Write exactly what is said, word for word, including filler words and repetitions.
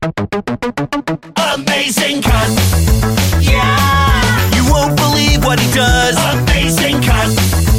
Amazing cut. Yeah. You won't believe what he does. Amazing cut.